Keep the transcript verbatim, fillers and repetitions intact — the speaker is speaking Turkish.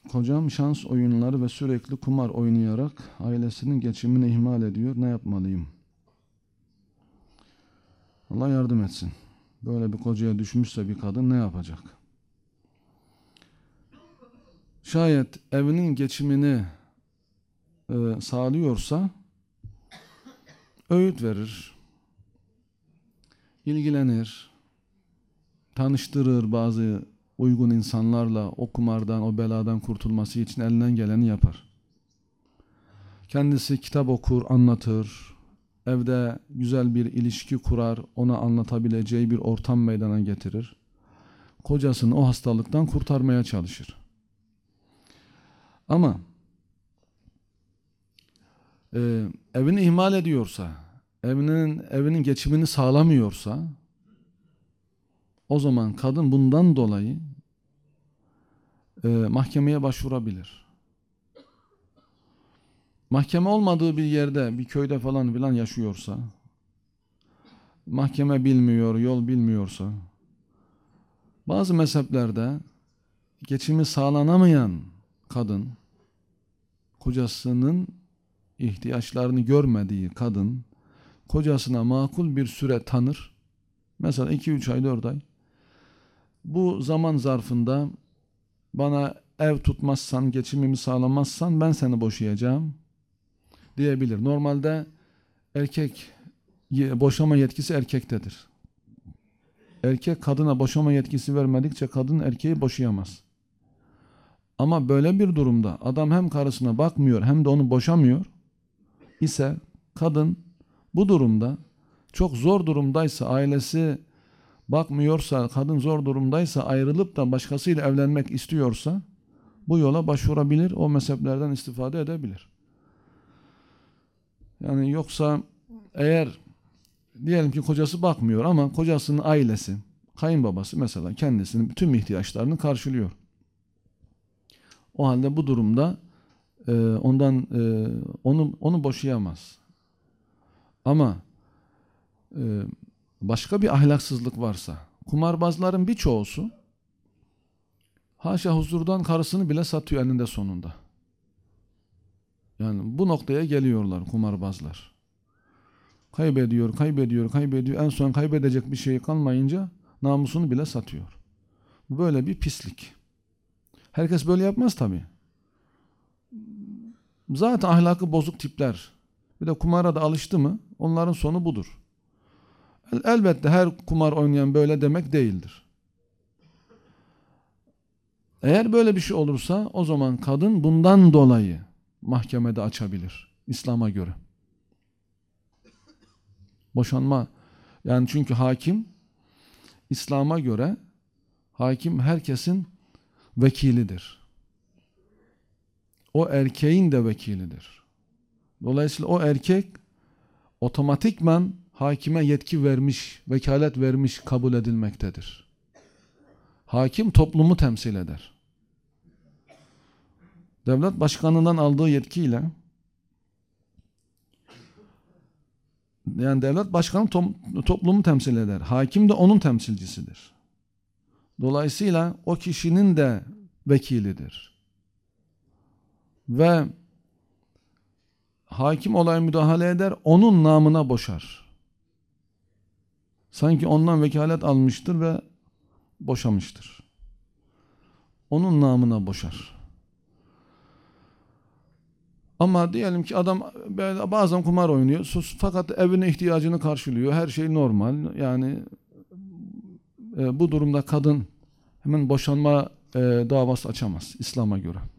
Kocam şans oyunları ve sürekli kumar oynayarak ailesinin geçimini ihmal ediyor. Ne yapmalıyım? Allah yardım etsin. Böyle bir kocaya düşmüşse bir kadın ne yapacak? Şayet evinin geçimini e, sağlıyorsa öğüt verir, ilgilenir, tanıştırır bazı uygun insanlarla, o kumardan, o beladan kurtulması için elinden geleni yapar. Kendisi kitap okur, anlatır, evde güzel bir ilişki kurar, ona anlatabileceği bir ortam meydana getirir. Kocasını o hastalıktan kurtarmaya çalışır. Ama e, evini ihmal ediyorsa, evinin evinin geçimini sağlamıyorsa, o zaman kadın bundan dolayı e, mahkemeye başvurabilir. Mahkeme olmadığı bir yerde, bir köyde falan filan yaşıyorsa, mahkeme bilmiyor, yol bilmiyorsa, bazı mezheplerde geçimi sağlanamayan kadın, kocasının ihtiyaçlarını görmediği kadın, kocasına makul bir süre tanır. Mesela iki üç ay, dört ay. Bu zaman zarfında bana ev tutmazsan, geçimimi sağlamazsan ben seni boşayacağım diyebilir. Normalde erkek boşama yetkisi erkektedir. Erkek kadına boşama yetkisi vermedikçe kadın erkeği boşayamaz. Ama böyle bir durumda adam hem karısına bakmıyor hem de onu boşamıyor ise kadın bu durumda çok zor durumdaysa, ailesi bakmıyorsa, kadın zor durumdaysa, ayrılıp da başkasıyla evlenmek istiyorsa bu yola başvurabilir, o mezheplerden istifade edebilir. Yani yoksa eğer diyelim ki kocası bakmıyor ama kocasının ailesi, kayınbabası mesela kendisinin bütün ihtiyaçlarını karşılıyor. O halde bu durumda e, ondan e, onu onu boşayamaz. Ama e, başka bir ahlaksızlık varsa, kumarbazların birçoğusu haşa huzurdan karısını bile satıyor eninde sonunda. Yani bu noktaya geliyorlar kumarbazlar. Kaybediyor, kaybediyor, kaybediyor. En son kaybedecek bir şey kalmayınca namusunu bile satıyor. Böyle bir pislik. Herkes böyle yapmaz tabii. Zaten ahlakı bozuk tipler. Bir de kumara da alıştı mı onların sonu budur. Elbette her kumar oynayan böyle demek değildir. Eğer böyle bir şey olursa o zaman kadın bundan dolayı mahkemede açabilir İslam'a göre. Boşanma, yani çünkü hakim İslam'a göre hakim herkesin vekilidir. O erkeğin de vekilidir. Dolayısıyla o erkek otomatikman hakime yetki vermiş, vekalet vermiş kabul edilmektedir. Hakim toplumu temsil eder. Devlet başkanından aldığı yetkiyle, yani devlet başkanı to toplumu temsil eder. Hakim de onun temsilcisidir. Dolayısıyla o kişinin de vekilidir. Ve hakim olaya müdahale eder, onun namına boşar. Sanki ondan vekalet almıştır ve boşamıştır. Onun namına boşar. Ama diyelim ki adam bazen kumar oynuyor, sus, fakat evine ihtiyacını karşılıyor, her şey normal. Yani e, bu durumda kadın hemen boşanma e, davası açamaz İslam'a göre.